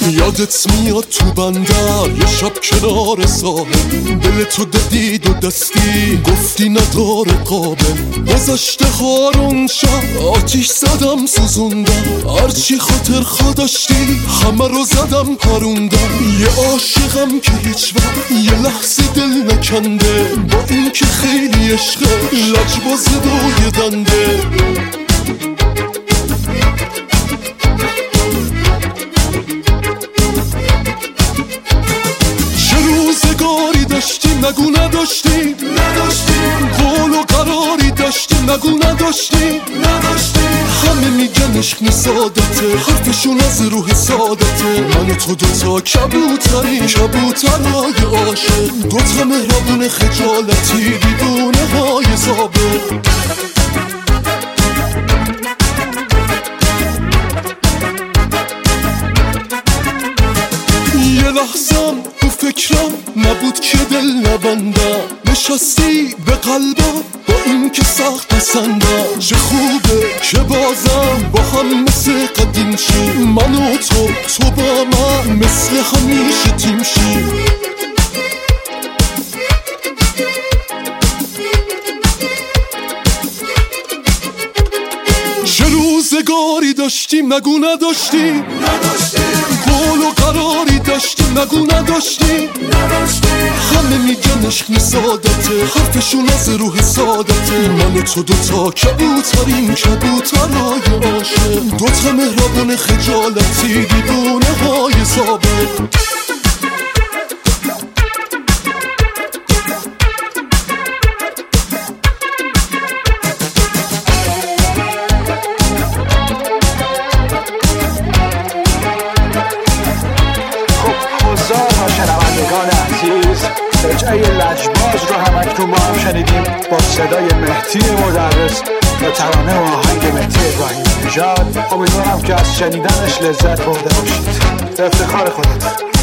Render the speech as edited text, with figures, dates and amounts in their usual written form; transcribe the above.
یادت میاد تو بندر یه شب کنار ساحل، دل تو دادی دو دستی گفتی نداره قابل. گذشته هارون شب آتیش زدم سوزوندم، هرچی خاطر داشتی همه رو زدم پروندم. یه عاشقم که هیچ وقت یه لحظه دل نکنده، با این که خیلی عشقه لجباز دوی دنده. روزگاری داشتیم نگو نداشتیم، قول و قراری داشتیم نگو نداشتیم. همه میگن عشق سادته، حرفشون از روح سادته. من و تو دوتا کبوتریم، کبوترهای عاشق، دوتا مهربون خجالتی دیوونه های ضابط. یه لحظم تو فکرم نبود که دل نبندم، نشستی به قلبم با این که سخت پسندم. چه خوبه که بازم با هم مثل قدیم شی، من و تو با من مثل همیشه تیم شی. چه روزگاری داشتیم نگو نداشتیم، قول و قراری داشتیم نگو نداشتیم. همه میگن عشق سادته، حرفشون از روح سادته. من و تو دوتا کبوتریم، کبوترهای عاشق، دوتا مهربون خجالتی دیوونه های ضابط. شنوندگان عزیز، رجعه لجباز رو همکنون با هم شنیدیم با صدای مهدی مدرس و ترانه و آهنگ مهدی ابراهیمی نژاد. امیدوارم که از شنیدنش لذت برده باشید. به افتخار خودت.